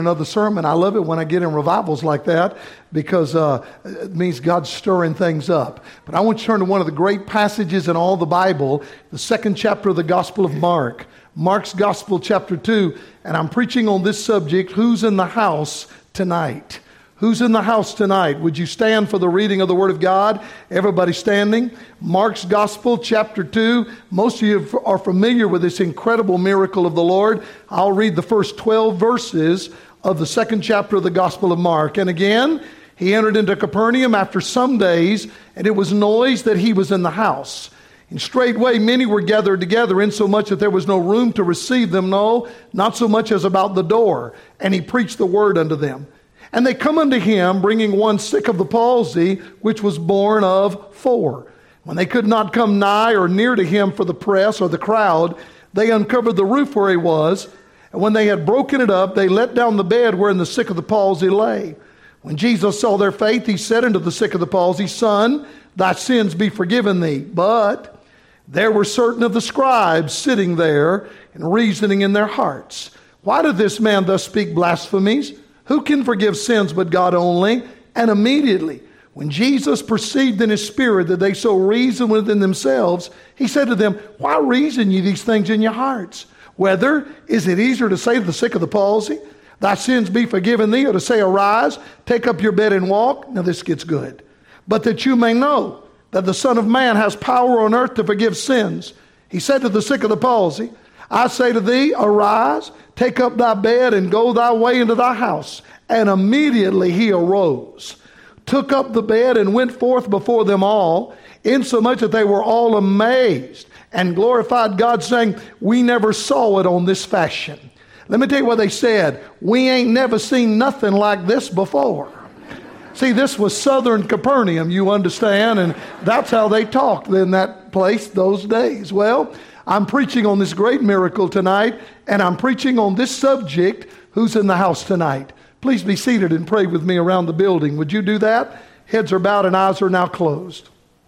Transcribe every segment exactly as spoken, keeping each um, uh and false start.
Another sermon. I love it when I get in revivals like that because uh, it means God's stirring things up. But I want you to turn to one of the great passages in all the Bible, the second chapter of the Gospel of Mark. Mark's Gospel, chapter two. And I'm preaching on this subject, who's in the house tonight? Who's in the house tonight? Would you stand for the reading of the Word of God? Everybody standing. Mark's Gospel, chapter two. Most of you are familiar with this incredible miracle of the Lord. I'll read the first twelve verses of the second chapter of the Gospel of Mark. And again, he entered into Capernaum after some days, and it was noised that he was in the house. And straightway many were gathered together, insomuch that there was no room to receive them, no, not so much as about the door. And he preached the word unto them. And they come unto him, bringing one sick of the palsy, which was born of four. When they could not come nigh or near to him for the press or the crowd, they uncovered the roof where he was. And when they had broken it up, they let down the bed wherein the sick of the palsy lay. When Jesus saw their faith, he said unto the sick of the palsy, Son, thy sins be forgiven thee. But there were certain of the scribes sitting there and reasoning in their hearts, Why did this man thus speak blasphemies? Who can forgive sins but God only? And immediately, when Jesus perceived in his spirit that they so reasoned within themselves, he said to them, Why reason ye these things in your hearts? Whether is it easier to say to the sick of the palsy, Thy sins be forgiven thee, or to say, Arise, take up your bed and walk? Now this gets good. But that you may know that the Son of Man has power on earth to forgive sins. He said to the sick of the palsy, I say to thee, Arise, take up thy bed and go thy way into thy house. And immediately he arose, took up the bed and went forth before them all, insomuch that they were all amazed and glorified God, saying, We never saw it on this fashion. Let me tell you what they said. We ain't never seen nothing like this before. See, this was southern Capernaum, you understand, and that's how they talked in that place those days. Well, I'm preaching on this great miracle tonight, and I'm preaching on this subject, who's in the house tonight. Please be seated and pray with me around the building. Would you do that? Heads are bowed and eyes are now closed.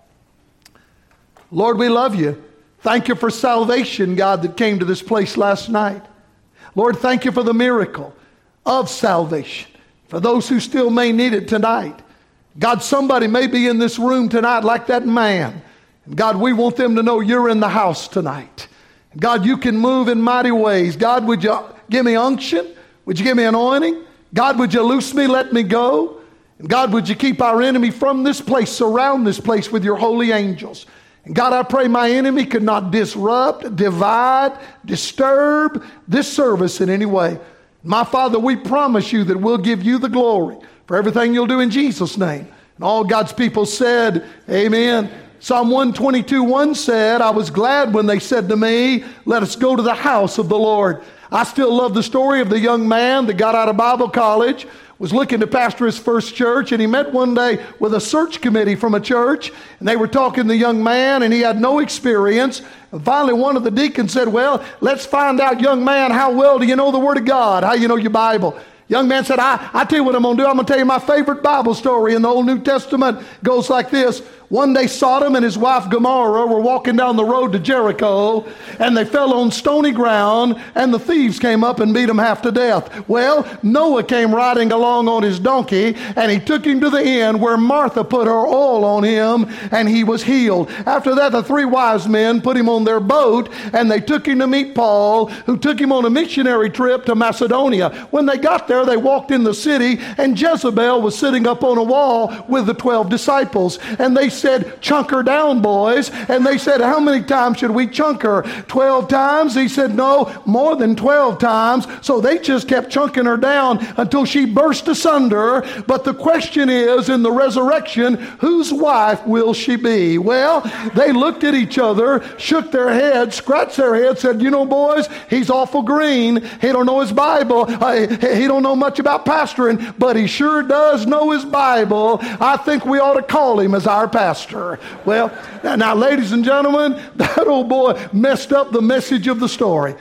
Lord, we love you. Thank you for salvation, God, that came to this place last night. Lord, thank you for the miracle of salvation. For those who still may need it tonight. God, somebody may be in this room tonight like that man. And God, we want them to know you're in the house tonight. God, you can move in mighty ways. God, would you give me unction? Would you give me anointing? God, would you loose me, let me go? And God, would you keep our enemy from this place, surround this place with your holy angels? And God, I pray my enemy could not disrupt, divide, disturb this service in any way. My Father, we promise you that we'll give you the glory for everything you'll do in Jesus' name. And all God's people said, amen. Psalm one twenty-two, one said, I was glad when they said to me, let us go to the house of the Lord. I still love the story of the young man that got out of Bible college, was looking to pastor his first church, and he met one day with a search committee from a church, and they were talking to the young man, and he had no experience. And finally, one of the deacons said, well, let's find out, young man, how well do you know the Word of God? How you know your Bible? Young man said, I, I tell you what I'm going to do. I'm going to tell you my favorite Bible story in the Old New Testament. It goes like this. One day Sodom and his wife Gomorrah were walking down the road to Jericho, and they fell on stony ground, and the thieves came up and beat them half to death. Well, Noah came riding along on his donkey, and he took him to the inn where Martha put her oil on him, and he was healed. After that, the three wise men put him on their boat, and they took him to meet Paul, who took him on a missionary trip to Macedonia. When they got there, they walked in the city, and Jezebel was sitting up on a wall with the twelve disciples, and they said, chunk her down, boys. And they said, how many times should we chunk her? twelve times? He said, no, more than twelve times. So they just kept chunking her down until she burst asunder. But the question is, in the resurrection, whose wife will she be? Well, they looked at each other, shook their heads, scratched their heads, said, you know, boys, he's awful green. He don't know his Bible. Uh, he don't know much about pastoring, but he sure does know his Bible. I think we ought to call him as our pastor. Well, now, ladies and gentlemen, that old boy messed up the message of the story.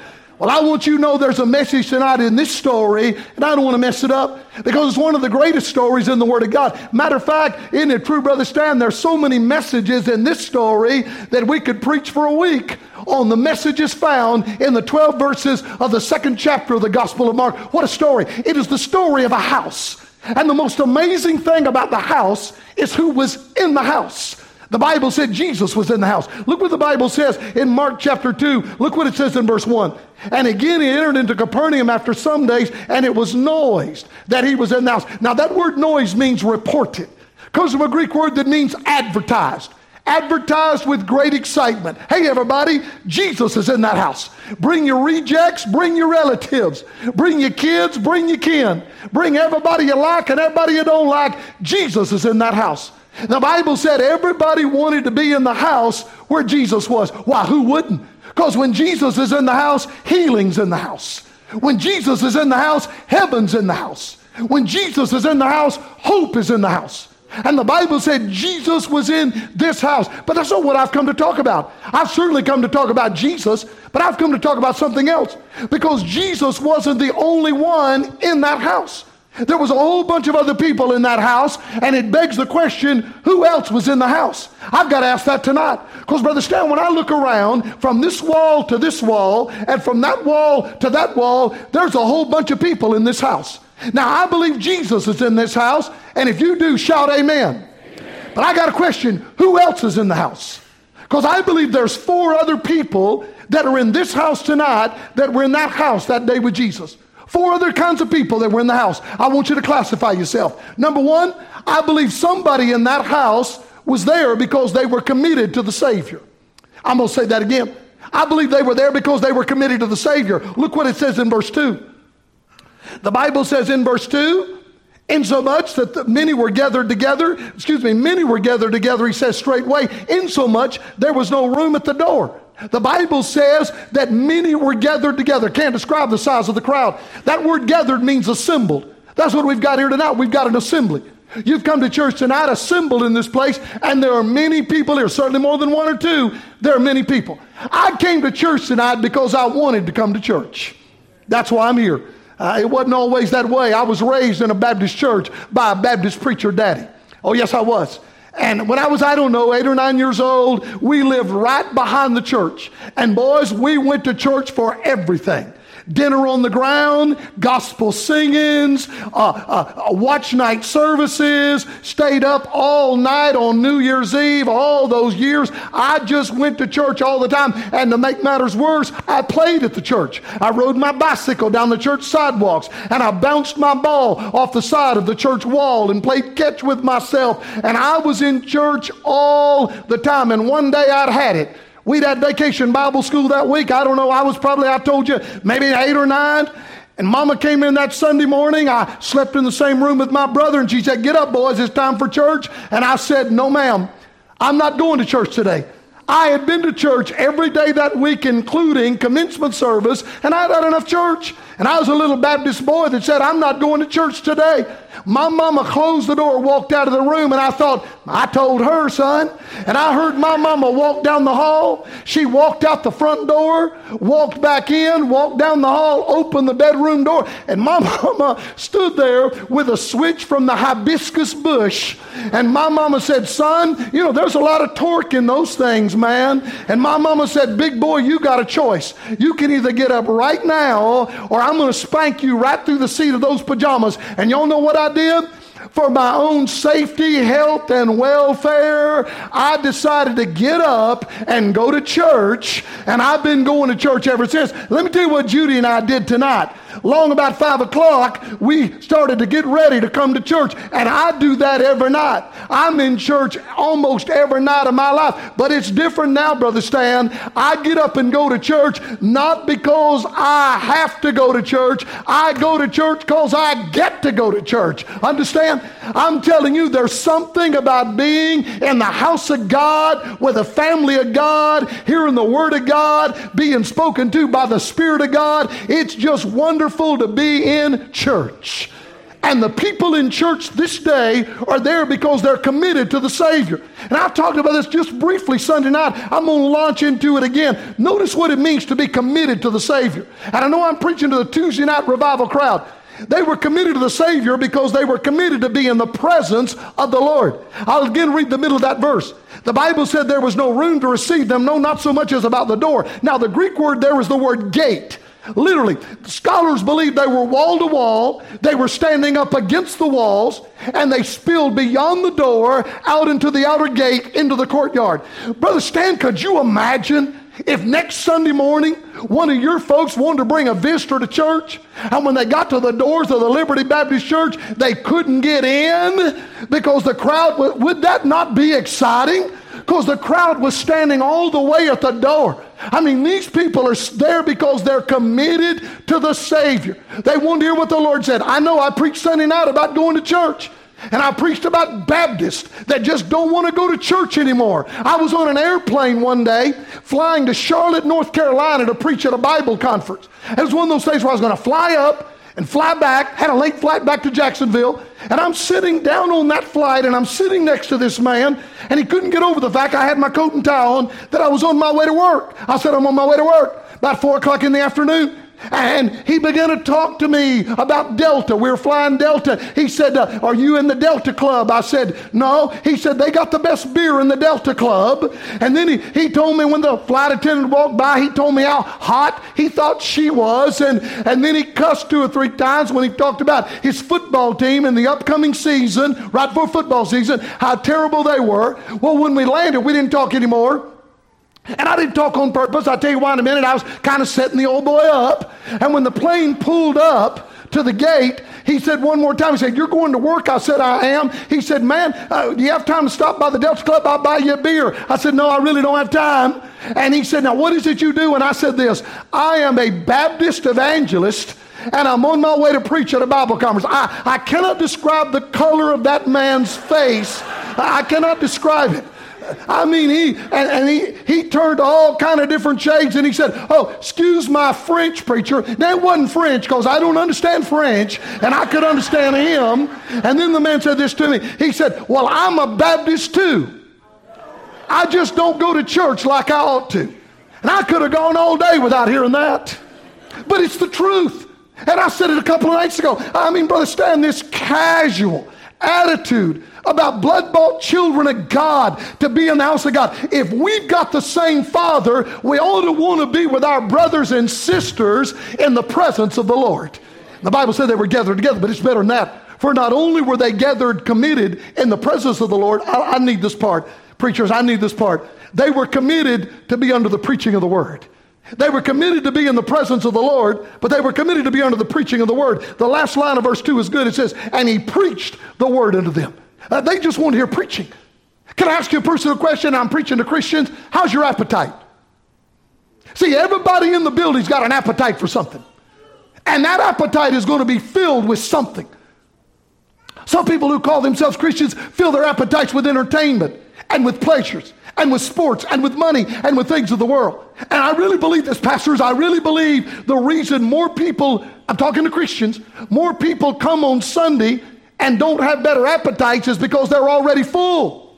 Well, I want you to know there's a message tonight in this story, and I don't want to mess it up because it's one of the greatest stories in the Word of God. Matter of fact, isn't it true, Brother Stan? There's so many messages in this story that we could preach for a week on the messages found in the twelve verses of the second chapter of the Gospel of Mark. What a story. It is the story of a house. And the most amazing thing about the house is who was in the house. The Bible said Jesus was in the house. Look what the Bible says in Mark chapter two. Look what it says in verse one. And again he entered into Capernaum after some days, and it was noised that he was in the house. Now that word noise means reported. It comes from a Greek word that means advertised. Advertised with great excitement. Hey everybody, Jesus is in that house. Bring your rejects, bring your relatives, bring your kids, bring your kin. Bring everybody you like and everybody you don't like. Jesus is in that house. The Bible said everybody wanted to be in the house where Jesus was. Why, who wouldn't? Because when Jesus is in the house, healing's in the house. When Jesus is in the house, heaven's in the house. When Jesus is in the house, hope is in the house. And the Bible said Jesus was in this house. But that's not what I've come to talk about. I've certainly come to talk about Jesus, but I've come to talk about something else. Because Jesus wasn't the only one in that house. There was a whole bunch of other people in that house, and it begs the question, who else was in the house? I've got to ask that tonight. Because, Brother Stan, when I look around from this wall to this wall, and from that wall to that wall, there's a whole bunch of people in this house. Now, I believe Jesus is in this house, and if you do, shout amen. Amen. But I got a question, who else is in the house? Because I believe there's four other people that are in this house tonight that were in that house that day with Jesus. Four other kinds of people that were in the house. I want you to classify yourself. Number one, I believe somebody in that house was there because they were committed to the Savior. I'm going to say that again. I believe they were there because they were committed to the Savior. Look what it says in verse two. The Bible says in verse two, insomuch that the many were gathered together, excuse me, many were gathered together, he says straightway, insomuch there was no room at the door. The Bible says that many were gathered together. Can't describe the size of the crowd. That word gathered means assembled. That's what we've got here tonight. We've got an assembly. You've come to church tonight assembled in this place, and there are many people here, certainly more than one or two. There are many people. I came to church tonight because I wanted to come to church. That's why I'm here. Uh, it wasn't always that way. I was raised in a Baptist church by a Baptist preacher daddy. Oh, yes, I was. And when I was, I don't know, eight or nine years old, we lived right behind the church. And boys, we went to church for everything. Dinner on the ground, gospel singings, uh, uh, watch night services, stayed up all night on New Year's Eve, all those years. I just went to church all the time. And to make matters worse, I played at the church. I rode my bicycle down the church sidewalks, and I bounced my ball off the side of the church wall and played catch with myself. And I was in church all the time. And one day I'd had it. We'd had vacation Bible school that week. I don't know. I was probably, I told you, maybe eight or nine. And Mama came in that Sunday morning. I slept in the same room with my brother, and she said, get up, boys. It's time for church. And I said, no, ma'am. I'm not going to church today. I had been to church every day that week, including commencement service, and I had had enough church. And I was a little Baptist boy that said, I'm not going to church today. My mama closed the door, walked out of the room, and I thought, I told her, son. And I heard my mama walk down the hall. She walked out the front door, walked back in, walked down the hall, opened the bedroom door, and my mama stood there with a switch from the hibiscus bush. And my mama said, son, you know, there's a lot of torque in those things, man. And my mama said, big boy, you got a choice. You can either get up right now, or I'm going to spank you right through the seat of those pajamas. And y'all know what I did? For my own safety, health, and welfare, I decided to get up and go to church, and I've been going to church ever since. Let me tell you what Judy and I did tonight. Long about five o'clock, we started to get ready to come to church, and I do that every night. I'm in church almost every night of my life, but it's different now, Brother Stan. I get up and go to church not because I have to go to church. I go to church because I get to go to church. Understand? I'm telling you, there's something about being in the house of God with a family of God, hearing the Word of God, being spoken to by the Spirit of God. It's just wonderful to be in church. And the people in church this day are there because they're committed to the Savior. And I talked about this just briefly Sunday night. I'm going to launch into it again. Notice what it means to be committed to the Savior. And I know I'm preaching to the Tuesday night revival crowd. They were committed to the Savior because they were committed to be in the presence of the Lord. I'll again read the middle of that verse. The Bible said there was no room to receive them, no, not so much as about the door. Now, the Greek word there is the word gate. Literally, scholars believe they were wall to wall. They were standing up against the walls, and they spilled beyond the door out into the outer gate into the courtyard. Brother Stan, could you imagine if next Sunday morning one of your folks wanted to bring a visitor to church, and when they got to the doors of the Liberty Baptist Church, they couldn't get in because the crowd, would that not be exciting? Because the crowd was standing all the way at the door. I mean, these people are there because they're committed to the Savior. They want to hear what the Lord said. I know I preached Sunday night about going to church. And I preached about Baptists that just don't want to go to church anymore. I was on an airplane one day flying to Charlotte, North Carolina to preach at a Bible conference. It was one of those days where I was going to fly up and fly back, had a late flight back to Jacksonville, and I'm sitting down on that flight, and I'm sitting next to this man, and he couldn't get over the fact I had my coat and tie on, that I was on my way to work. I said, I'm on my way to work, about four o'clock in the afternoon. And he began to talk to me about Delta. We were flying Delta. He said, uh, are you in the Delta Club? I said, no. He said, they got the best beer in the Delta Club. And then he, he told me when the flight attendant walked by, he told me how hot he thought she was. And, and then he cussed two or three times when he talked about his football team in the upcoming season, right before football season, how terrible they were. Well, when we landed, we didn't talk anymore. And I didn't talk on purpose. I'll tell you why in a minute. I was kind of setting the old boy up. And when the plane pulled up to the gate, he said one more time, he said, you're going to work? I said, I am. He said, man, uh, do you have time to stop by the Delta Club? I'll buy you a beer. I said, no, I really don't have time. And he said, now what is it you do? And I said this, I am a Baptist evangelist, and I'm on my way to preach at a Bible conference. I, I cannot describe the color of that man's face. I cannot describe it. I mean, he and, and he he turned all kind of different shades, and he said, oh, excuse my French, preacher. That wasn't French, because I don't understand French, and I could understand him. And then the man said this to me. He said, well, I'm a Baptist too. I just don't go to church like I ought to. And I could have gone all day without hearing that. But it's the truth. And I said it a couple of nights ago. I mean, Brother Stan, this casual attitude about blood-bought children of God to be in the house of God. If we've got the same Father, we ought to want to be with our brothers and sisters in the presence of the Lord. The Bible said they were gathered together, but it's better than that. For not only were they gathered committed in the presence of the Lord, I, I need this part. Preachers, I need this part. They were committed to be under the preaching of the Word. They were committed to be in the presence of the Lord, but they were committed to be under the preaching of the Word. The last line of verse two is good. It says, and he preached the Word unto them. Uh, they just want to hear preaching. Can I ask you a personal question? I'm preaching to Christians. How's your appetite? See, everybody in the building's got an appetite for something. And that appetite is going to be filled with something. Some people who call themselves Christians fill their appetites with entertainment and with pleasures and with sports and with money and with things of the world. And I really believe this, pastors. I really believe the reason more people, I'm talking to Christians, more people come on Sunday and don't have better appetites is because they're already full.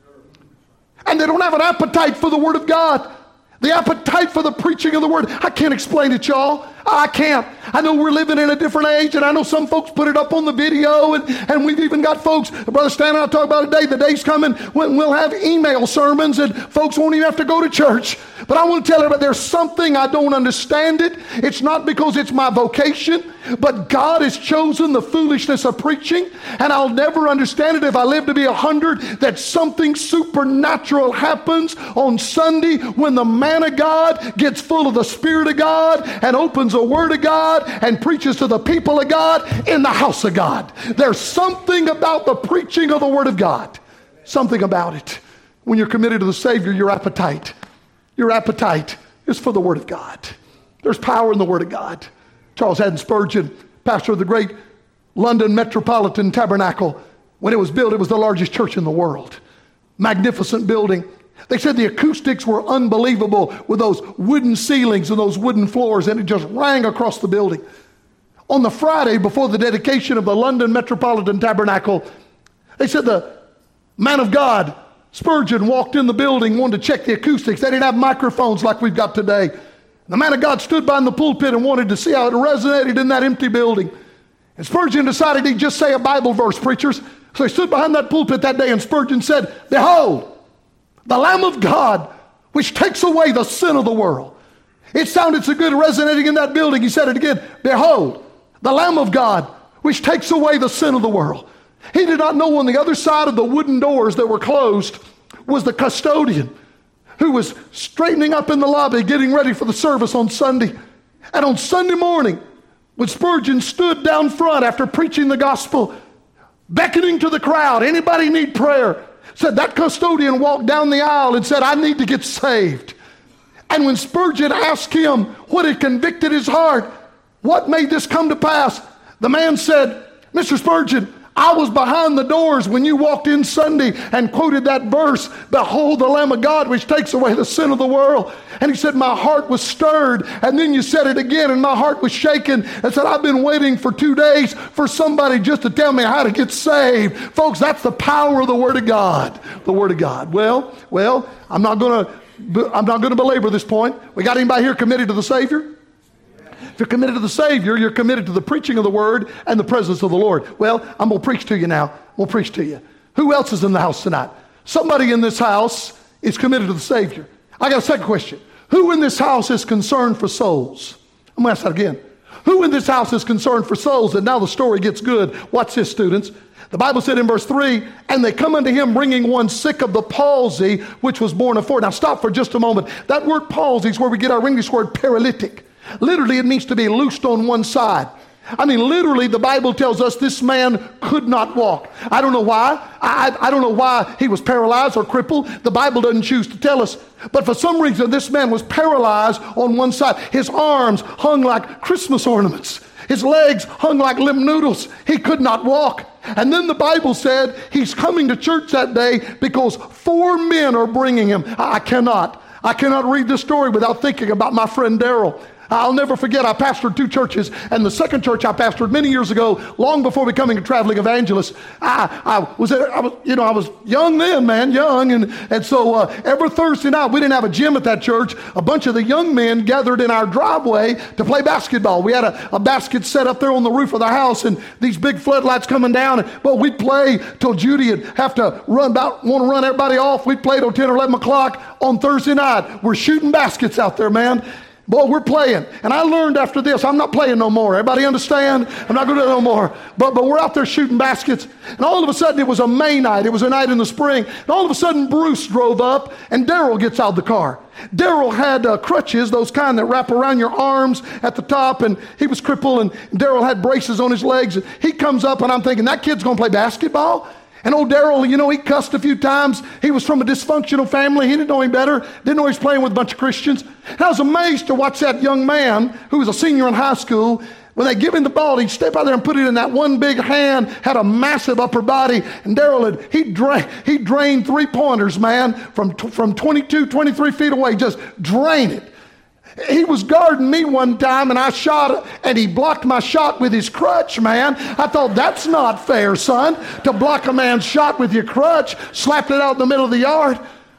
And they don't have an appetite for the Word of God. The appetite for the preaching of the Word. I can't explain it, y'all. I can't. I know we're living in a different age, and I know some folks put it up on the video, and, and we've even got folks, Brother Stan and I talk about it today, the day's coming when we'll have email sermons, and folks won't even have to go to church. But I want to tell everybody, there's something I don't understand it. It's not because it's my vocation, but God has chosen the foolishness of preaching, and I'll never understand it if I live to be a hundred, that something supernatural happens on Sunday when the man of God gets full of the Spirit of God and opens the Word of God and preaches to the people of God in the house of God. There's something about the preaching of the Word of God. Something about it. When you're committed to the Savior, your appetite, your appetite is for the Word of God. There's power in the Word of God. Charles Haddon Spurgeon, pastor of the great London Metropolitan Tabernacle, when it was built, it was the largest church in the world. Magnificent building. They said the acoustics were unbelievable with those wooden ceilings and those wooden floors, and it just rang across the building. on the Friday before the dedication of the London Metropolitan Tabernacle, they said the man of God, Spurgeon, walked in the building, wanted to check the acoustics. They didn't have microphones like we've got today. The man of God stood behind the pulpit and wanted to see how it resonated in that empty building. And Spurgeon decided he'd just say a Bible verse, preachers. So he stood behind that pulpit that day and Spurgeon said, "Behold, the Lamb of God, which takes away the sin of the world." It sounded so good resonating in that building. He said it again, "Behold, the Lamb of God, which takes away the sin of the world." He did not know on the other side of the wooden doors that were closed was the custodian who was straightening up in the lobby, getting ready for the service on Sunday. And on Sunday morning, when Spurgeon stood down front after preaching the gospel, beckoning to the crowd, "Anybody need prayer?" said that custodian walked down the aisle and said, "I need to get saved." And when Spurgeon asked him what had convicted his heart, what made this come to pass, the man said, "Mister Spurgeon, I was behind the doors when you walked in Sunday and quoted that verse, 'Behold the Lamb of God which takes away the sin of the world.'" And he said, "My heart was stirred." And then you said it again and my heart was shaken and said, "I've been waiting for two days for somebody just to tell me how to get saved." Folks, that's the power of the Word of God. The Word of God. Well, well, I'm not going to I'm not going to belabor this point. We got anybody here committed to the Savior? If you're committed to the Savior, you're committed to the preaching of the Word and the presence of the Lord. Well, I'm going to preach to you now. I'm going to preach to you. Who else is in the house tonight? Somebody in this house is committed to the Savior. I got a second question. Who in this house is concerned for souls? I'm going to ask that again. Who in this house is concerned for souls? And now the story gets good. Watch this, students. The Bible said in verse three, "And they come unto him bringing one sick of the palsy, which was born of four." Now stop for just a moment. That word palsy is where we get our English word paralytic. Literally, it means to be loosed on one side. I mean, literally, the Bible tells us this man could not walk. I don't know why. I, I don't know why he was paralyzed or crippled. The Bible doesn't choose to tell us. But for some reason, this man was paralyzed on one side. His arms hung like Christmas ornaments. His legs hung like limp noodles. He could not walk. And then the Bible said he's coming to church that day because four men are bringing him. I cannot. I cannot read this story without thinking about my friend Daryl. I'll never forget, I pastored two churches, and the second church I pastored many years ago, long before becoming a traveling evangelist. I, I was, I was, you know, I was young then, man, young, and and so uh, every Thursday night we didn't have a gym at that church. A bunch of the young men gathered in our driveway to play basketball. We had a, a basket set up there on the roof of the house, and these big floodlights coming down. And well, we'd play till Judy would have to run about, want to run everybody off. We'd play till ten or eleven o'clock on Thursday night. We're shooting baskets out there, man. Boy, we're playing. And I learned after this, I'm not playing no more. Everybody understand? I'm not going to do it no more. But, but we're out there shooting baskets. And all of a sudden, it was a May night. It was a night in the spring. And all of a sudden, Bruce drove up, and Daryl gets out of the car. Daryl had uh, crutches, those kind that wrap around your arms at the top, and he was crippled, and Daryl had braces on his legs. And he comes up, and I'm thinking, that kid's going to play basketball? And old Daryl, you know, he cussed a few times. He was from a dysfunctional family. He didn't know any better. Didn't know he was playing with a bunch of Christians. And I was amazed to watch that young man, who was a senior in high school, when they give him the ball, he'd step out there and put it in that one big hand, had a massive upper body. And Daryl, had he drained, he drained three-pointers, man, from, from twenty-two, twenty-three feet away, just drain it. He was guarding me one time, and I shot, and he blocked my shot with his crutch, man. I thought, that's not fair, son, to block a man's shot with your crutch. Slapped it out in the middle of the yard.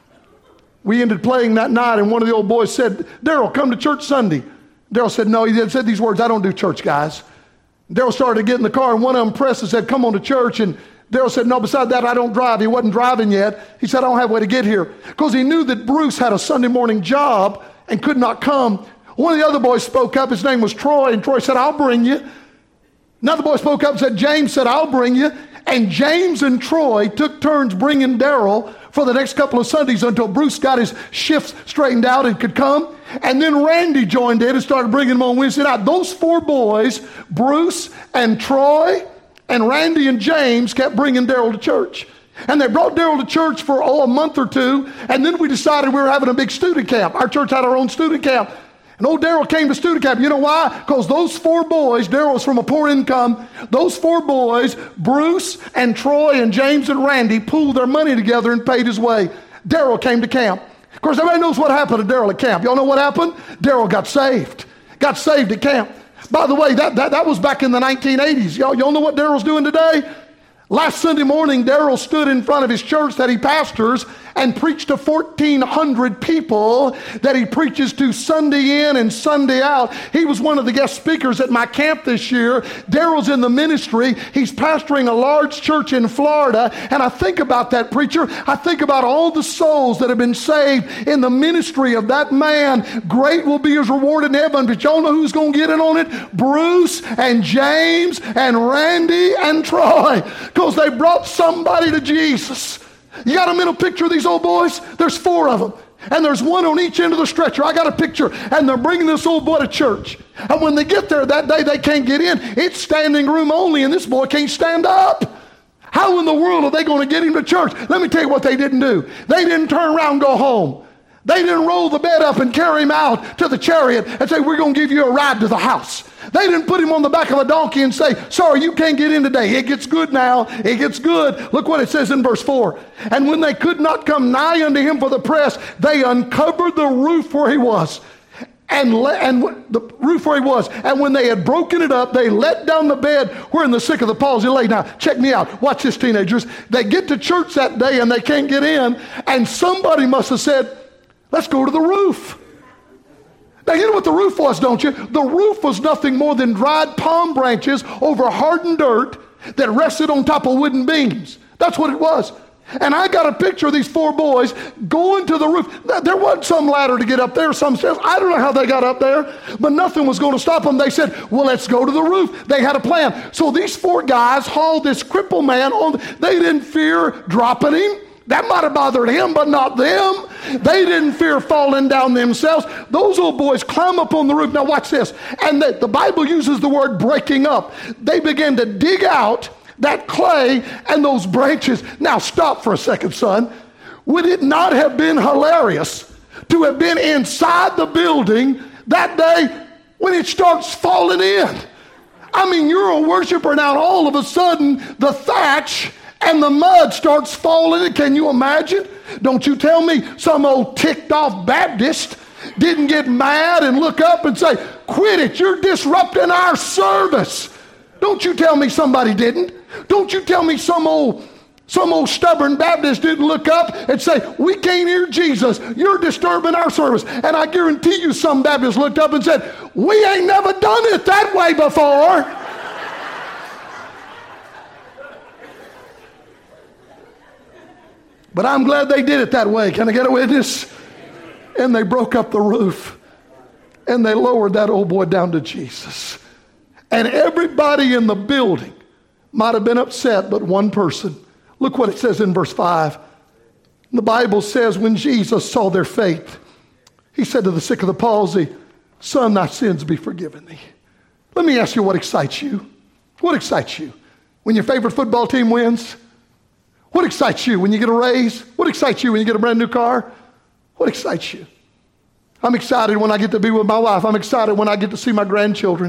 We ended playing that night, and one of the old boys said, "Daryl, come to church Sunday." Daryl said, no. He said these words, "I don't do church, guys." Daryl started to get in the car, and one of them pressed and said, "Come on to church." And Daryl said, "No, beside that, I don't drive." He wasn't driving yet. He said, "I don't have a way to get here." Because he knew that Bruce had a Sunday morning job and could not come. One of the other boys spoke up. His name was Troy, and Troy said, "I'll bring you." Another boy spoke up and said, James said, "I'll bring you." And James and Troy took turns bringing Daryl for the next couple of Sundays until Bruce got his shifts straightened out and could come. And then Randy joined in and started bringing him on Wednesday night. Those four boys, Bruce and Troy and Randy and James, kept bringing Daryl to church. And they brought Daryl to church for oh, a month or two, and then we decided we were having a big student camp. Our church had our own student camp. And old Daryl came to student camp. You know why? Because those four boys, Daryl was from a poor income, those four boys, Bruce and Troy and James and Randy, pooled their money together and paid his way. Daryl came to camp. Of course, everybody knows what happened to Daryl at camp. Y'all know what happened? Daryl got saved. Got saved at camp. By the way, that, that, that was back in the nineteen eighties. Y'all, y'all know what Daryl's doing today? Last Sunday morning, Daryl stood in front of his church that he pastors and preached to fourteen hundred people that he preaches to Sunday in and Sunday out. He was one of the guest speakers at my camp this year. Daryl's in the ministry. He's pastoring a large church in Florida. And I think about that preacher. I think about all the souls that have been saved in the ministry of that man. Great will be his reward in heaven. But y'all know who's going to get in on it? Bruce and James and Randy and Troy. Because they brought somebody to Jesus. You got a mental picture of these old boys? There's four of them. And there's one on each end of the stretcher. I got a picture. And they're bringing this old boy to church. And when they get there that day, they can't get in. It's standing room only, and this boy can't stand up. How in the world are they going to get him to church? Let me tell you what they didn't do. They didn't turn around and go home. They didn't roll the bed up and carry him out to the chariot and say, we're going to give you a ride to the house. They didn't put him on the back of a donkey and say, sorry, you can't get in today. It gets good now. It gets good. Look what it says in verse four. And when they could not come nigh unto him for the press, they uncovered the roof where he was. And, le- and the roof where he was. And when they had broken it up, they let down the bed wherein the sick of the palsy lay. Now, check me out. Watch this, teenagers. They get to church that day and they can't get in. And somebody must have said, let's go to the roof. Now, you know what the roof was, don't you? The roof was nothing more than dried palm branches over hardened dirt that rested on top of wooden beams. That's what it was. And I got a picture of these four boys going to the roof. There wasn't some ladder to get up there, some stairs. I don't know how they got up there, but nothing was going to stop them. They said, well, let's go to the roof. They had a plan. So these four guys hauled this crippled man on. They didn't fear dropping him. That might have bothered him, but not them. They didn't fear falling down themselves. Those old boys climb up on the roof. Now watch this. And the, the Bible uses the word breaking up. They began to dig out that clay and those branches. Now stop for a second, son. Would it not have been hilarious to have been inside the building that day when it starts falling in? I mean, you're a worshiper now, and all of a sudden the thatch and the mud starts falling. Can you imagine? Don't you tell me some old ticked off Baptist didn't get mad and look up and say, quit it, you're disrupting our service. Don't you tell me somebody didn't. Don't you tell me some old some old stubborn Baptist didn't look up and say, we can't hear Jesus, you're disturbing our service. And I guarantee you some Baptists looked up and said, we ain't never done it that way before. But I'm glad they did it that way. Can I get a witness? And they broke up the roof. And they lowered that old boy down to Jesus. And everybody in the building might have been upset, but one person. Look what it says in verse five. The Bible says, when Jesus saw their faith, he said to the sick of the palsy, son, thy sins be forgiven thee. Let me ask you what excites you. What excites you? When your favorite football team wins? What excites you when you get a raise? What excites you when you get a brand new car? What excites you? I'm excited when I get to be with my wife. I'm excited when I get to see my grandchildren.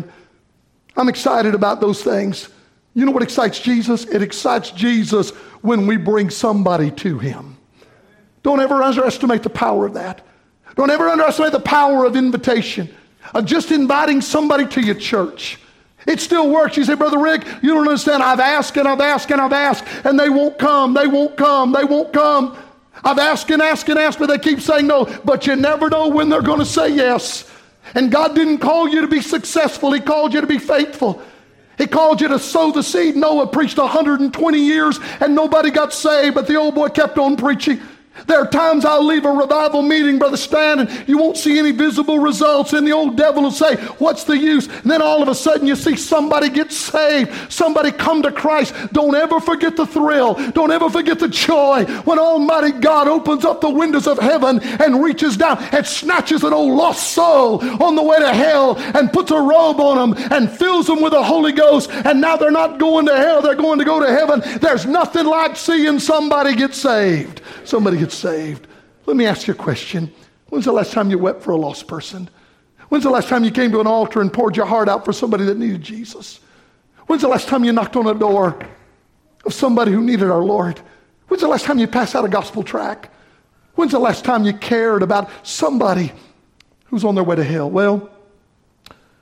I'm excited about those things. You know what excites Jesus? It excites Jesus when we bring somebody to him. Don't ever underestimate the power of that. Don't ever underestimate the power of invitation, of just inviting somebody to your church. It still works. You say, Brother Rick, you don't understand. I've asked and I've asked and I've asked, and they won't come. They won't come. They won't come. I've asked and asked and asked, but they keep saying no. But you never know when they're going to say yes. And God didn't call you to be successful. He called you to be faithful. He called you to sow the seed. Noah preached one hundred twenty years and nobody got saved, but the old boy kept on preaching. There are times I'll leave a revival meeting, Brother Stan, and you won't see any visible results, and the old devil will say, what's the use? And then all of a sudden you see somebody get saved, somebody come to Christ. Don't ever forget the thrill. Don't ever forget the joy when Almighty God opens up the windows of heaven and reaches down and snatches an old lost soul on the way to hell and puts a robe on them and fills them with the Holy Ghost, and now they're not going to hell, they're going to go to heaven. There's nothing like seeing somebody get saved. Somebody gets saved. Let me ask you a question. When's the last time you wept for a lost person? When's the last time you came to an altar and poured your heart out for somebody that needed Jesus? When's the last time you knocked on a door of somebody who needed our Lord? When's the last time you passed out a gospel tract? When's the last time you cared about somebody who's on their way to hell? Well,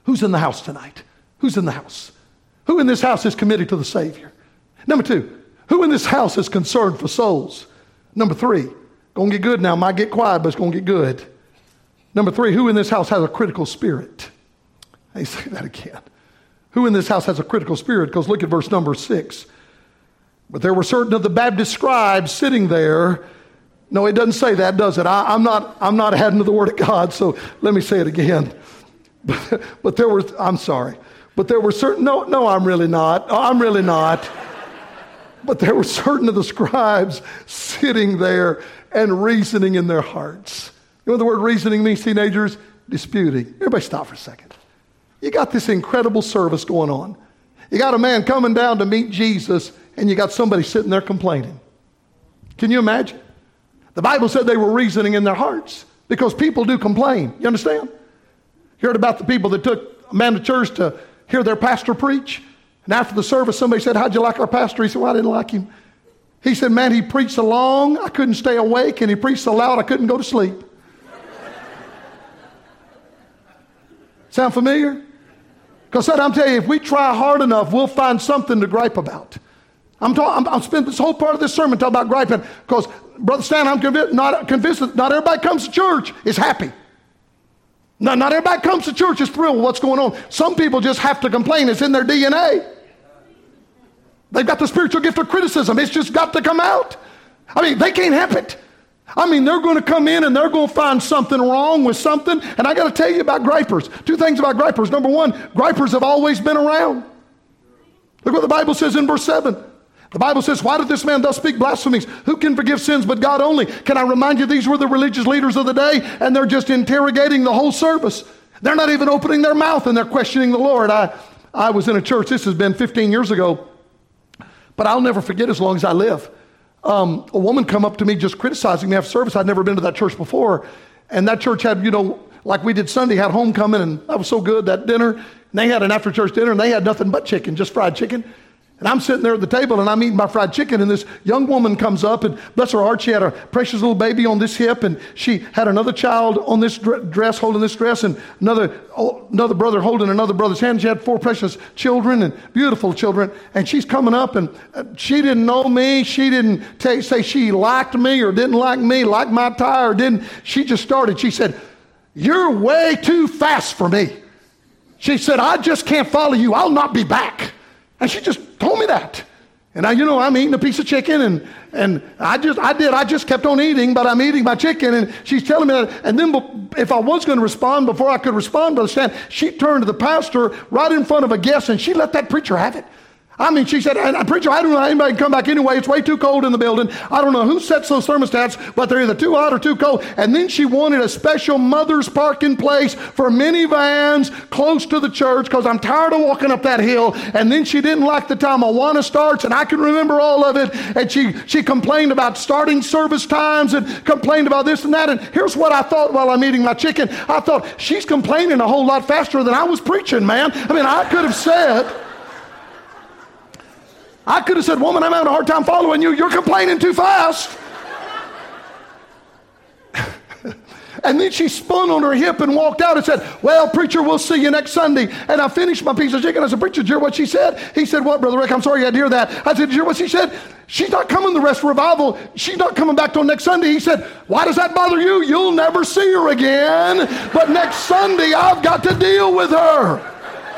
Who's in the house tonight? Who's in the house? Who in this house is committed to the Savior? Number two, who in this house is concerned for souls? Number three, gonna get good now. Might get quiet, but it's gonna get good. Number three, who in this house has a critical spirit? Let me say that again. Who in this house has a critical spirit? Because look at verse number six. But there were certain of the Baptist scribes sitting there. No, it doesn't say that, does it? I, I'm not I'm not adding to the word of God, so let me say it again. But, but there were, I'm sorry. But there were certain, no, no, I'm really not. I'm really not. But there were certain of the scribes sitting there and reasoning in their hearts. You know what the word reasoning means, teenagers? Disputing. Everybody stop for a second. You got this incredible service going on. You got a man coming down to meet Jesus, and you got somebody sitting there complaining. Can you imagine? The Bible said they were reasoning in their hearts because people do complain. You understand? You heard about the people that took a man to church to hear their pastor preach? And after the service, somebody said, how'd you like our pastor? He said, well, I didn't like him. He said, man, he preached so long, I couldn't stay awake, and he preached so loud, I couldn't go to sleep. Sound familiar? Because I'm telling you, if we try hard enough, we'll find something to gripe about. I'm talking. I'm, I'm spending this whole part of this sermon talking about griping because, Brother Stan, I'm convinced not, convinced that not everybody comes to church is happy. Not, not everybody comes to church is thrilled with what's going on. Some people just have to complain. It's in their D N A. They've got the spiritual gift of criticism. It's just got to come out. I mean, they can't help it. I mean, they're going to come in and they're going to find something wrong with something. And I got to tell you about gripers. Two things about gripers. Number one, gripers have always been around. Look what the Bible says in verse seven. The Bible says, why did this man thus speak blasphemies? Who can forgive sins but God only? Can I remind you, these were the religious leaders of the day, and they're just interrogating the whole service. They're not even opening their mouth, and they're questioning the Lord. I, I was in a church, this has been fifteen years ago, but I'll never forget as long as I live. Um, a woman come up to me just criticizing me after service. I'd never been to that church before, and that church had, you know, like we did Sunday, had homecoming, and that was so good, that dinner. And they had an after-church dinner, and they had nothing but chicken, just fried chicken. And I'm sitting there at the table, and I'm eating my fried chicken, and this young woman comes up, and bless her heart, she had a precious little baby on this hip, and she had another child on this dress, holding this dress, and another another brother holding another brother's hand. She had four precious children, and beautiful children, and she's coming up, and she didn't know me. She didn't t- say she liked me or didn't like me, liked my tie or didn't. She just started. She said, "You're way too fast for me." She said, "I just can't follow you. I'll not be back." And she just told me that. And I, you know, I'm eating a piece of chicken, and and I just, I did, I just kept on eating, but I'm eating my chicken, and she's telling me that. And then if I was going to respond, before I could respond, Brother Stan, she turned to the pastor right in front of a guest, and she let that preacher have it. I mean, she said, and preacher, I don't know how anybody can come back anyway. It's way too cold in the building. I don't know who sets those thermostats, but they're either too hot or too cold. And then she wanted a special mother's parking place for minivans close to the church because I'm tired of walking up that hill. And then she didn't like the time Awana starts, and I can remember all of it. And she, she complained about starting service times and complained about this and that. And here's what I thought while I'm eating my chicken. I thought, she's complaining a whole lot faster than I was preaching, man. I mean, I could have said... I could have said, woman, I'm having a hard time following you. You're complaining too fast. And then she spun on her hip and walked out and said, well, preacher, we'll see you next Sunday. And I finished my piece of chicken. I said, preacher, did you hear what she said? He said, what, Brother Rick? I'm sorry you had to hear that. I said, did you hear what she said? She's not coming the rest of revival. She's not coming back till next Sunday. He said, why does that bother you? You'll never see her again. But next Sunday, I've got to deal with her.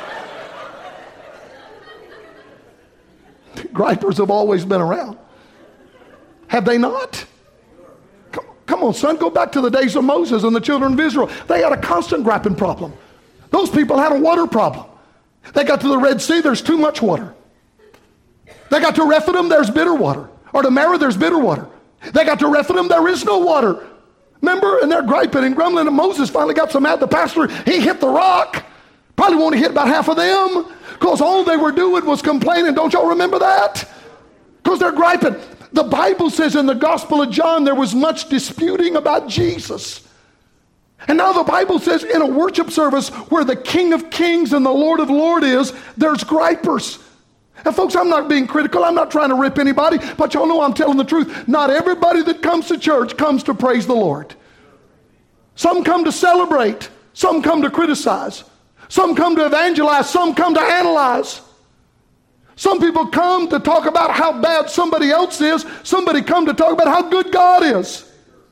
Gripers have always been around. Have they not? Come, come on, son, go back to the days of Moses and the children of Israel. They had a constant griping problem. Those people had a water problem. They got to the Red Sea, there's too much water. They got to Rephidim, there's bitter water. Or to Marah, there's bitter water. They got to Rephidim, there is no water. Remember? And they're griping and grumbling, and Moses finally got so mad, the pastor, he hit the rock. Probably won't hit about half of them because all they were doing was complaining. Don't y'all remember that? Because they're griping. The Bible says in the Gospel of John there was much disputing about Jesus. And now the Bible says in a worship service where the King of Kings and the Lord of Lords is, there's gripers. And folks, I'm not being critical. I'm not trying to rip anybody, but y'all know I'm telling the truth. Not everybody that comes to church comes to praise the Lord. Some come to celebrate. Some come to criticize. Some come to evangelize. Some come to analyze. Some people come to talk about how bad somebody else is. Somebody come to talk about how good God is.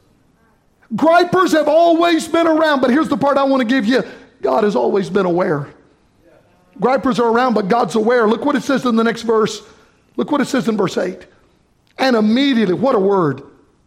Gripers have always been around, but here's the part I want to give you. God has always been aware. Gripers are around, but God's aware. Look what it says in the next verse. Look what it says in verse eight. And immediately, what a word.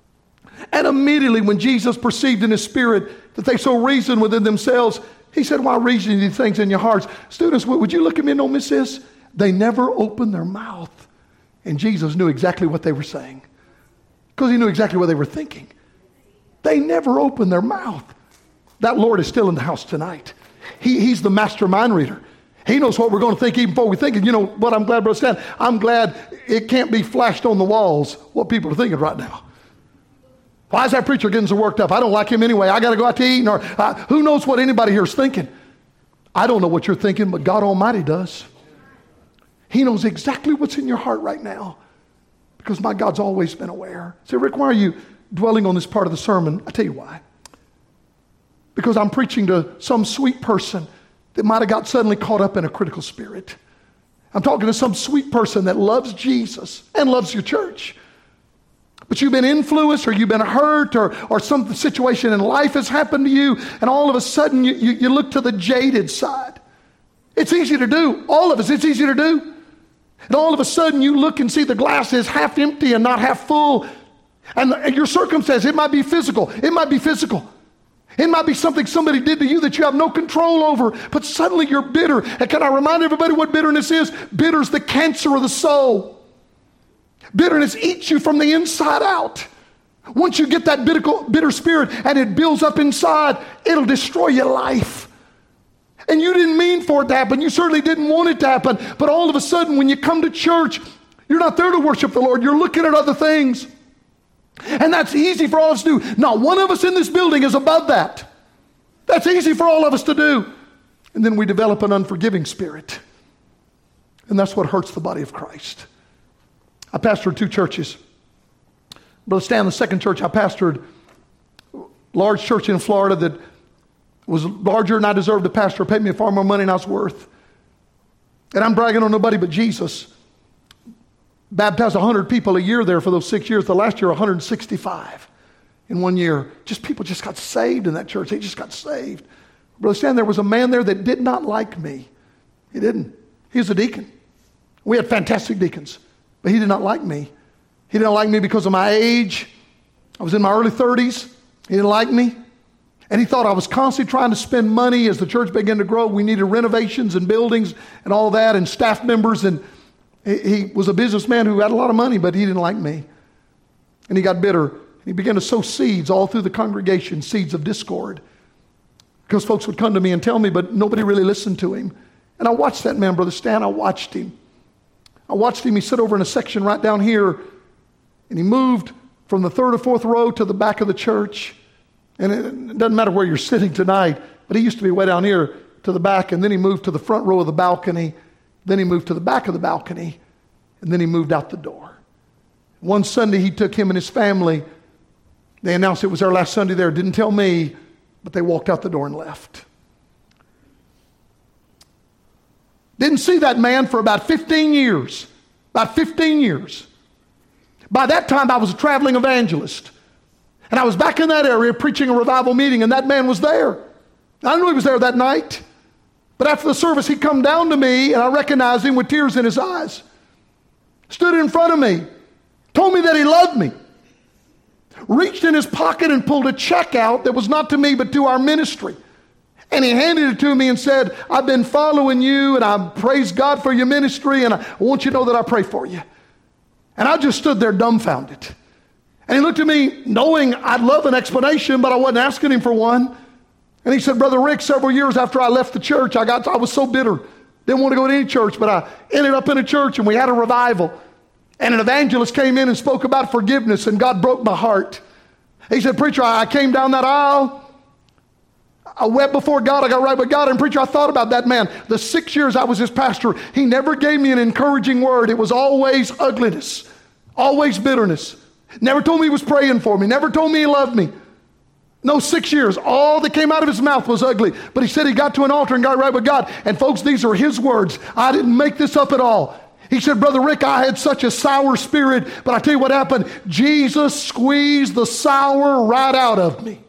And immediately when Jesus perceived in his spirit that they so reasoned within themselves, he said, why reason these things in your hearts? Students, would you look at me and don't miss this? They never opened their mouth. And Jesus knew exactly what they were saying. Because he knew exactly what they were thinking. They never opened their mouth. That Lord is still in the house tonight. He, he's the master mind reader. He knows what we're going to think even before we think it. You know what I'm glad, Brother Stan? I'm glad it can't be flashed on the walls what people are thinking right now. Why is that preacher getting so worked up? I don't like him anyway. I got to go out to eat. Or uh, who knows what anybody here is thinking? I don't know what you're thinking, but God Almighty does. He knows exactly what's in your heart right now because my God's always been aware. Say, Rick, why are you dwelling on this part of the sermon? I tell you why. Because I'm preaching to some sweet person that might have got suddenly caught up in a critical spirit. I'm talking to some sweet person that loves Jesus and loves your church. But you've been influenced or you've been hurt or, or some situation in life has happened to you and all of a sudden you, you, you look to the jaded side. It's easy to do. All of us, it's easy to do. And all of a sudden you look and see the glass is half empty and not half full. And, and your circumstance, it might be physical. It might be physical. It might be something somebody did to you that you have no control over, but suddenly you're bitter. And can I remind everybody what bitterness is? Bitter is the cancer of the soul. Bitterness eats you from the inside out. Once you get that bitter, bitter spirit and it builds up inside, it'll destroy your life. And you didn't mean for it to happen. You certainly didn't want it to happen. But all of a sudden, when you come to church, you're not there to worship the Lord. You're looking at other things. And that's easy for all of us to do. Not one of us in this building is above that. That's easy for all of us to do. And then we develop an unforgiving spirit. And that's what hurts the body of Christ. I pastored two churches. Brother Stan, the second church I pastored, a large church in Florida that was larger than I deserved to pastor, paid me far more money than I was worth. And I'm bragging on nobody but Jesus. Baptized one hundred people a year there for those six years. The last year, one hundred sixty-five in one year. Just people just got saved in that church. They just got saved. Brother Stan, there was a man there that did not like me. He didn't. He was a deacon. We had fantastic deacons, but he did not like me. He didn't like me because of my age. I was in my early thirties. He didn't like me. And he thought I was constantly trying to spend money as the church began to grow. We needed renovations and buildings and all that and staff members. And he was a businessman who had a lot of money, but he didn't like me. And he got bitter. He began to sow seeds all through the congregation, seeds of discord. Because folks would come to me and tell me, but nobody really listened to him. And I watched that man, Brother Stan. I watched him. I watched him. He sat over in a section right down here. And he moved from the third or fourth row to the back of the church. And it doesn't matter where you're sitting tonight, but he used to be way down here to the back. And then he moved to the front row of the balcony. Then he moved to the back of the balcony. And then he moved out the door. One Sunday, he took him and his family. They announced it was their last Sunday there. Didn't tell me, but they walked out the door and left. Didn't see that man for about fifteen years. About fifteen years. By that time, I was a traveling evangelist. And I was back in that area preaching a revival meeting, and that man was there. I knew he was there that night. But after the service, he come down to me, and I recognized him with tears in his eyes. Stood in front of me. Told me that he loved me. Reached in his pocket and pulled a check out that was not to me, but to our ministry. And he handed it to me and said, I've been following you, and I praise God for your ministry, and I want you to know that I pray for you. And I just stood there dumbfounded. And he looked at me knowing I'd love an explanation, but I wasn't asking him for one. And he said, Brother Rick, several years after I left the church, I got I was so bitter. Didn't want to go to any church, but I ended up in a church and we had a revival. And an evangelist came in and spoke about forgiveness, and God broke my heart. He said, Preacher, I came down that aisle. I wept before God. I got right with God. And preacher, I thought about that man. The six years I was his pastor, he never gave me an encouraging word. It was always ugliness, always bitterness. Never told me he was praying for me. Never told me he loved me. No, six years. All that came out of his mouth was ugly. But he said he got to an altar and got right with God. And folks, these are his words. I didn't make this up at all. He said, Brother Rick, I had such a sour spirit, but I tell you what happened. Jesus squeezed the sour right out of me.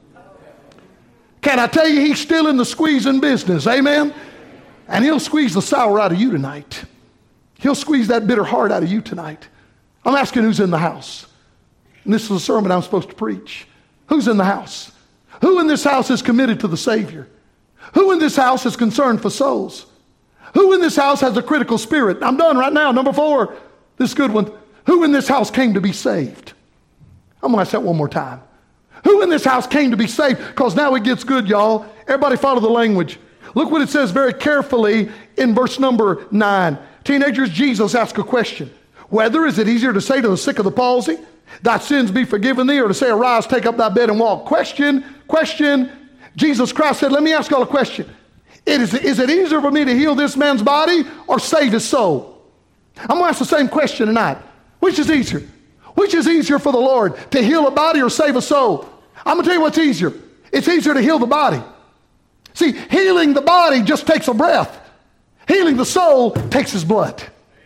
Can I tell you, he's still in the squeezing business. Amen? And he'll squeeze the sour out of you tonight. He'll squeeze that bitter heart out of you tonight. I'm asking who's in the house. And this is a sermon I'm supposed to preach. Who's in the house? Who in this house is committed to the Savior? Who in this house is concerned for souls? Who in this house has a critical spirit? I'm done right now. Number four, this good one. Who in this house came to be saved? I'm going to ask that one more time. Who in this house came to be saved? Because now it gets good, y'all. Everybody follow the language. Look what it says very carefully in verse number nine. Teenagers, Jesus asked a question. Whether is it easier to say to the sick of the palsy, thy sins be forgiven thee, or to say, arise, take up thy bed and walk? Question, question. Jesus Christ said, let me ask y'all a question. It is, is it easier for me to heal this man's body or save his soul? I'm going to ask the same question tonight. Which is easier? Which is easier for the Lord, to heal a body or save a soul? I'm going to tell you what's easier. It's easier to heal the body. See, healing the body just takes a breath. Healing the soul takes his blood.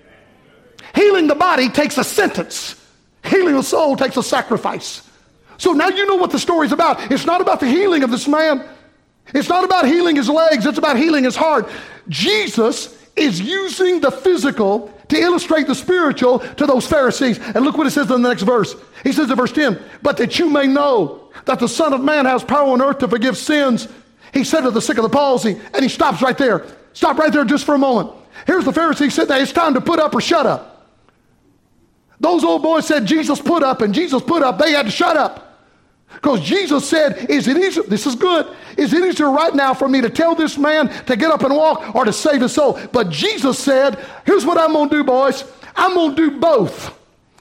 Healing the body takes a sentence. Healing the soul takes a sacrifice. So now you know what the story's about. It's not about the healing of this man. It's not about healing his legs. It's about healing his heart. Jesus is using the physical to illustrate the spiritual to those Pharisees. And look what it says in the next verse. He says in verse ten, but that you may know that the Son of Man has power on earth to forgive sins. He said to the sick of the palsy, and he stops right there. Stop right there just for a moment. Here's the Pharisee said that it's time to put up or shut up. Those old boys said Jesus put up, and Jesus put up. They had to shut up. Because Jesus said, is it easier, this is good, is it easier right now for me to tell this man to get up and walk or to save his soul? But Jesus said, here's what I'm going to do, boys. I'm going to do both.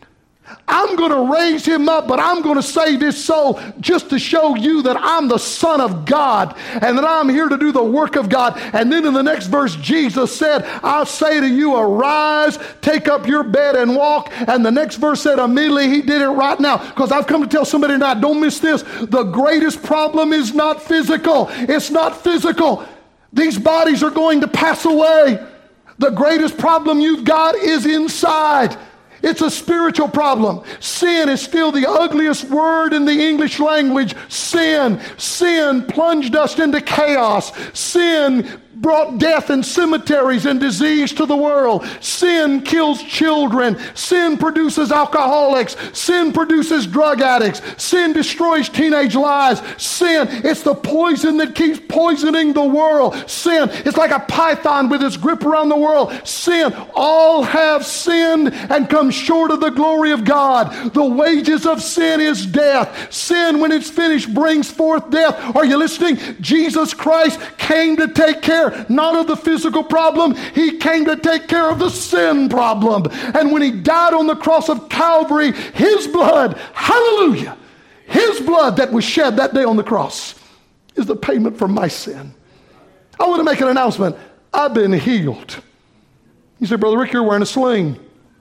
I'm going to raise him up, but I'm going to save his soul just to show you that I'm the Son of God and that I'm here to do the work of God. And then in the next verse, Jesus said, I say to you, arise, take up your bed and walk. And the next verse said, immediately he did it right now. Because I've come to tell somebody tonight, don't miss this. The greatest problem is not physical. It's not physical. These bodies are going to pass away. The greatest problem you've got is inside. It's a spiritual problem. Sin is still the ugliest word in the English language. Sin. Sin plunged us into chaos. Sin brought death and cemeteries and disease to the world. Sin kills children. Sin produces alcoholics. Sin produces drug addicts. Sin destroys teenage lives. Sin, it's the poison that keeps poisoning the world. Sin, it's like a python with its grip around the world. Sin, all have sinned and come short of the glory of God. The wages of sin is death. Sin, when it's finished, brings forth death. Are you listening? Jesus Christ came to take care not of the physical problem. He came to take care of the sin problem. And when he died on the cross of Calvary, his blood, hallelujah, his blood that was shed that day on the cross is the payment for my sin. I want to make an announcement. I've been healed. You say, Brother Rick, you're wearing a sling.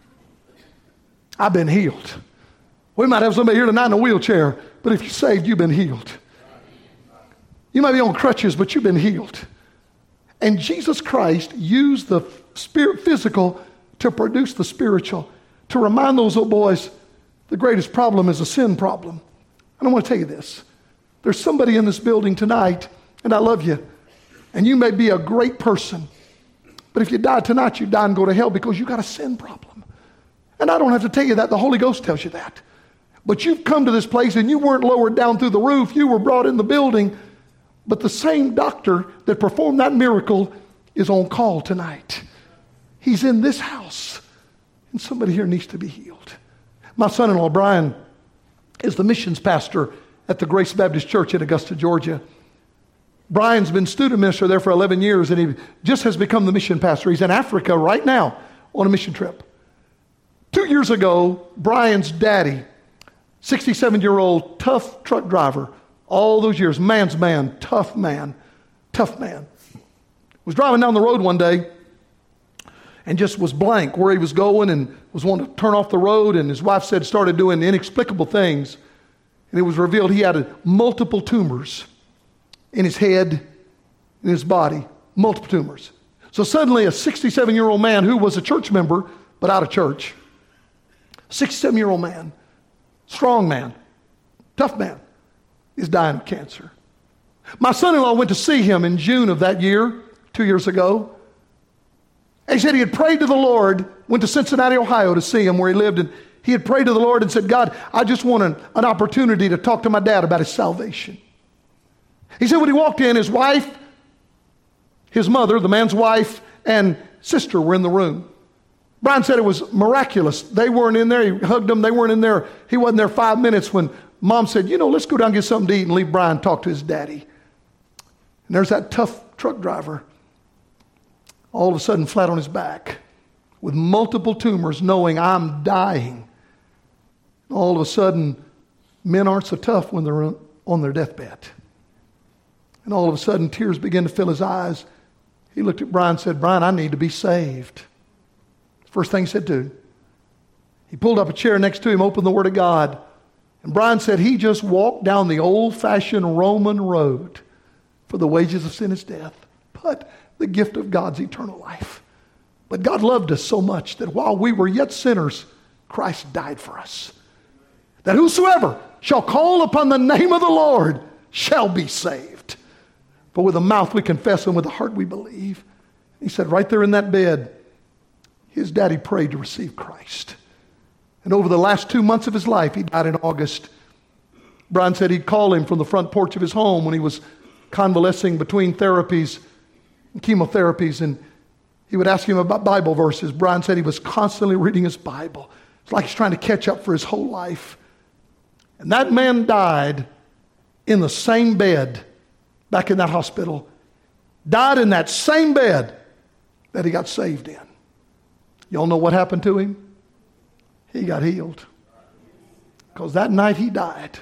I've been healed. We might have somebody here tonight in a wheelchair, but if you're saved, you've been healed. You might be on crutches, but you've been healed. And Jesus Christ used the spirit physical to produce the spiritual, to remind those little boys the greatest problem is a sin problem. And I want to tell you this. There's somebody in this building tonight, and I love you, and you may be a great person, but if you die tonight, you die and go to hell because you got a sin problem. And I don't have to tell you that. The Holy Ghost tells you that. But you've come to this place and you weren't lowered down through the roof. You were brought in the building. But the same doctor that performed that miracle is on call tonight. He's in this house. And somebody here needs to be healed. My son-in-law, Brian, is the missions pastor at the Grace Baptist Church in Augusta, Georgia. Brian's been student minister there for eleven years, and he just has become the mission pastor. He's in Africa right now on a mission trip. Two years ago, Brian's daddy, sixty-seven-year-old tough truck driver, all those years, man's man, tough man, tough man, was driving down the road one day and just was blank where he was going and was wanting to turn off the road. And his wife said started doing inexplicable things. And it was revealed he had multiple tumors in his head, in his body, multiple tumors. So suddenly a sixty-seven-year-old man who was a church member, but out of church, sixty-seven-year-old man, strong man, tough man, is dying of cancer. My son-in-law went to see him in June of that year, two years ago. And he said he had prayed to the Lord, went to Cincinnati, Ohio to see him where he lived, and he had prayed to the Lord and said, God, I just want an, an opportunity to talk to my dad about his salvation. He said when he walked in, his wife, his mother, the man's wife, and sister were in the room. Brian said it was miraculous. They weren't in there. He hugged them. They weren't in there. He wasn't there five minutes when Mom said, you know, let's go down and get something to eat and leave Brian talk to his daddy. And there's that tough truck driver, all of a sudden flat on his back with multiple tumors, knowing I'm dying. All of a sudden, men aren't so tough when they're on their deathbed. And all of a sudden, tears began to fill his eyes. He looked at Brian and said, Brian, I need to be saved. First thing he said to him. He pulled up a chair next to him, opened the Word of God. And Brian said he just walked down the old-fashioned Roman road. For the wages of sin is death, but the gift of God's eternal life. But God loved us so much that while we were yet sinners, Christ died for us. That whosoever shall call upon the name of the Lord shall be saved. For with the mouth we confess and with the heart we believe. He said right there in that bed, his daddy prayed to receive Christ. And over the last two months of his life, he died in August. Brian said he'd call him from the front porch of his home when he was convalescing between therapies and chemotherapies, and he would ask him about Bible verses. Brian said he was constantly reading his Bible. It's like he's trying to catch up for his whole life. And that man died in the same bed back in that hospital. Died in that same bed that he got saved in. Y'all know what happened to him? He got healed. Because that night he died.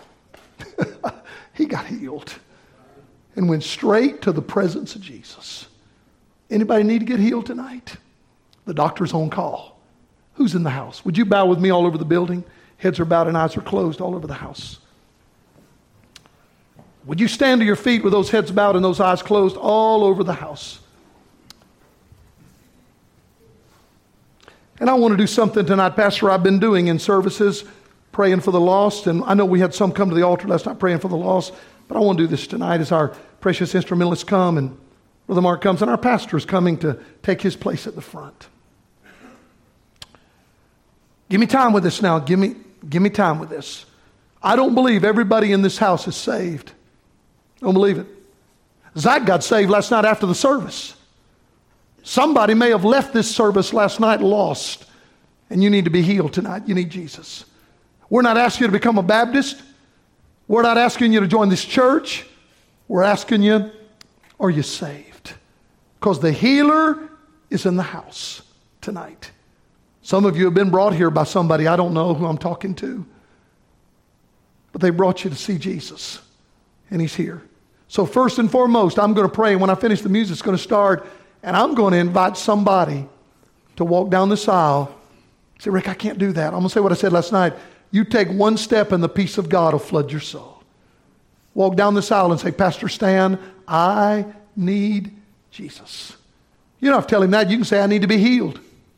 He got healed. And went straight to the presence of Jesus. Anybody need to get healed tonight? The doctor's on call. Who's in the house? Would you bow with me all over the building? Heads are bowed and eyes are closed all over the house. Would you stand to your feet with those heads bowed and those eyes closed all over the house? And I want to do something tonight, Pastor, I've been doing in services, praying for the lost. And I know we had some come to the altar last night praying for the lost. But I want to do this tonight as our precious instrumentalists come and Brother Mark comes and our pastor is coming to take his place at the front. Give me time with this now. Give me, give me time with this. I don't believe everybody in this house is saved. I don't believe it. Zach got saved last night after the service. Somebody may have left this service last night lost, and you need to be healed tonight. You need Jesus. We're not asking you to become a Baptist. We're not asking you to join this church. We're asking you, are you saved? Because the healer is in the house tonight. Some of you have been brought here by somebody, I don't know who I'm talking to, but they brought you to see Jesus, and he's here. So first and foremost, I'm going to pray, and when I finish, the music's going to start, and I'm going to invite somebody to walk down this aisle. Say, Rick, I can't do that. I'm going to say what I said last night. You take one step and the peace of God will flood your soul. Walk down this aisle and say, Pastor Stan, I need Jesus. You don't have to tell him that. You can say, I need to be healed.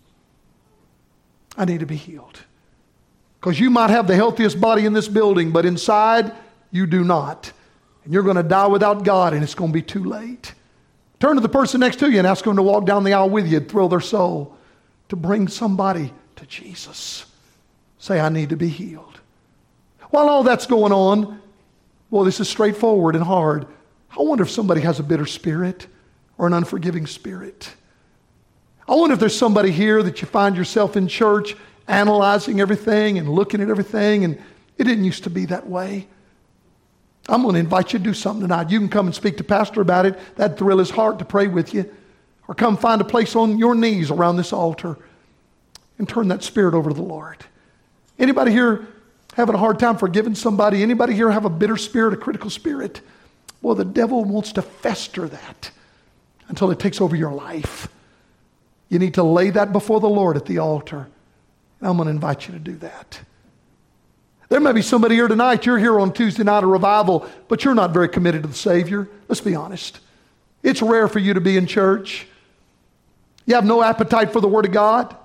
I need to be healed. Because you might have the healthiest body in this building, but inside you do not. And you're going to die without God, and it's going to be too late. Turn to the person next to you and ask them to walk down the aisle with you and thrill their soul to bring somebody to Jesus. Say, I need to be healed. While all that's going on, well, this is straightforward and hard. I wonder if somebody has a bitter spirit or an unforgiving spirit. I wonder if there's somebody here that you find yourself in church analyzing everything and looking at everything, and it didn't used to be that way. I'm going to invite you to do something tonight. You can come and speak to Pastor about it. That'd thrill his heart to pray with you. Or come find a place on your knees around this altar and turn that spirit over to the Lord. Anybody here having a hard time forgiving somebody? Anybody here have a bitter spirit, a critical spirit? Well, the devil wants to fester that until it takes over your life. You need to lay that before the Lord at the altar. And I'm going to invite you to do that. There may be somebody here tonight, you're here on Tuesday night of revival, but you're not very committed to the Savior. Let's be honest. It's rare for you to be in church. You have no appetite for the Word of God.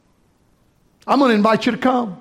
I'm going to invite you to come.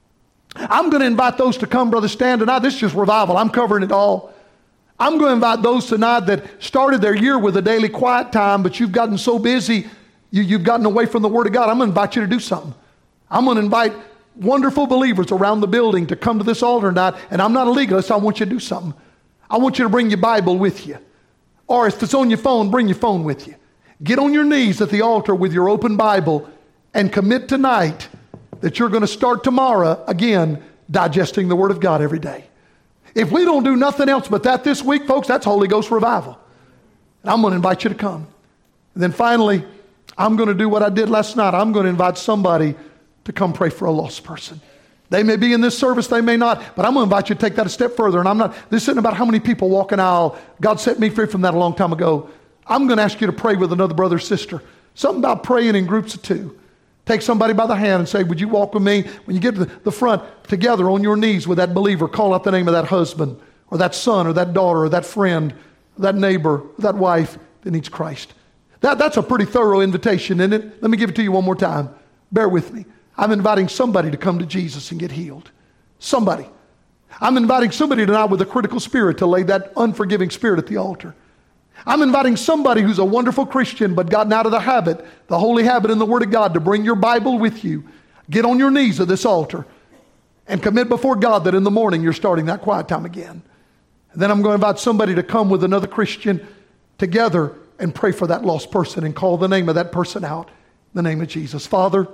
I'm going to invite those to come, Brother Stan, tonight. This is just revival. I'm covering it all. I'm going to invite those tonight that started their year with a daily quiet time, but you've gotten so busy, you, you've gotten away from the Word of God. I'm going to invite you to do something. I'm going to invite wonderful believers around the building to come to this altar tonight, and I'm not a legalist. I want you to do something. I want you to bring your Bible with you. Or if it's on your phone, bring your phone with you. Get on your knees at the altar with your open Bible and commit tonight that you're going to start tomorrow, again, digesting the Word of God every day. If we don't do nothing else but that this week, folks, that's Holy Ghost revival. And I'm going to invite you to come. And then finally, I'm going to do what I did last night. I'm going to invite somebody to come pray for a lost person. They may be in this service, they may not, but I'm going to invite you to take that a step further. And I'm not, this isn't about how many people walk an aisle. God set me free from that a long time ago. I'm going to ask you to pray with another brother or sister. Something about praying in groups of two. Take somebody by the hand and say, would you walk with me? When you get to the front, together on your knees with that believer, call out the name of that husband or that son or that daughter or that friend, or that neighbor, or that wife that needs Christ. That, that's a pretty thorough invitation, isn't it? Let me give it to you one more time. Bear with me. I'm inviting somebody to come to Jesus and get healed. Somebody. I'm inviting somebody tonight with a critical spirit to lay that unforgiving spirit at the altar. I'm inviting somebody who's a wonderful Christian but gotten out of the habit, the holy habit in the Word of God, to bring your Bible with you. Get on your knees at this altar and commit before God that in the morning you're starting that quiet time again. And then I'm going to invite somebody to come with another Christian together and pray for that lost person and call the name of that person out in the name of Jesus. Father,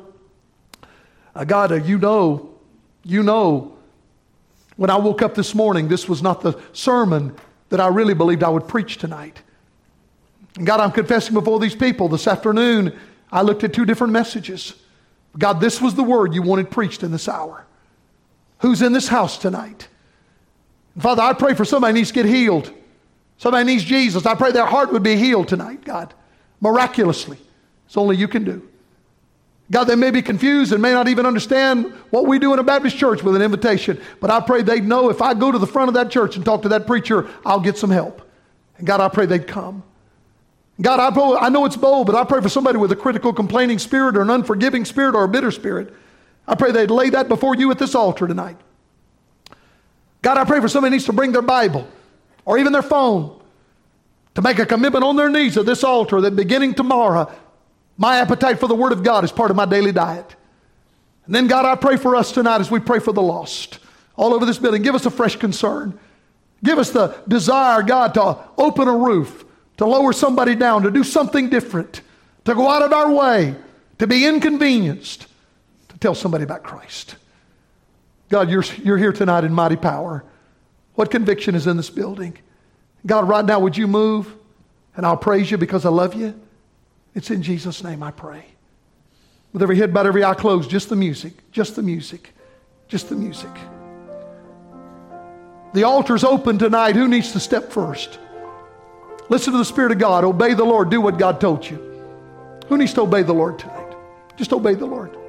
Uh, God, uh, you know, you know, when I woke up this morning, this was not the sermon that I really believed I would preach tonight. And God, I'm confessing before these people this afternoon, I looked at two different messages. God, this was the word you wanted preached in this hour. Who's in this house tonight? And Father, I pray for somebody who needs to get healed. Somebody needs Jesus. I pray their heart would be healed tonight, God, miraculously. It's only you can do. God, they may be confused and may not even understand what we do in a Baptist church with an invitation. But I pray they'd know if I go to the front of that church and talk to that preacher, I'll get some help. And God, I pray they'd come. God, I, pray, I know it's bold, but I pray for somebody with a critical, complaining spirit or an unforgiving spirit or a bitter spirit. I pray they'd lay that before you at this altar tonight. God, I pray for somebody who needs to bring their Bible or even their phone to make a commitment on their knees at this altar that beginning tomorrow, my appetite for the Word of God is part of my daily diet. And then, God, I pray for us tonight as we pray for the lost all over this building. Give us a fresh concern. Give us the desire, God, to open a roof, to lower somebody down, to do something different, to go out of our way, to be inconvenienced, to tell somebody about Christ. God, you're, you're here tonight in mighty power. What conviction is in this building? God, right now, would you move? And I'll praise you because I love you. It's in Jesus' name I pray. With every head bowed, every eye closed, just the music, just the music, just the music. The altar's open tonight. Who needs to step first? Listen to the Spirit of God. Obey the Lord. Do what God told you. Who needs to obey the Lord tonight? Just obey the Lord.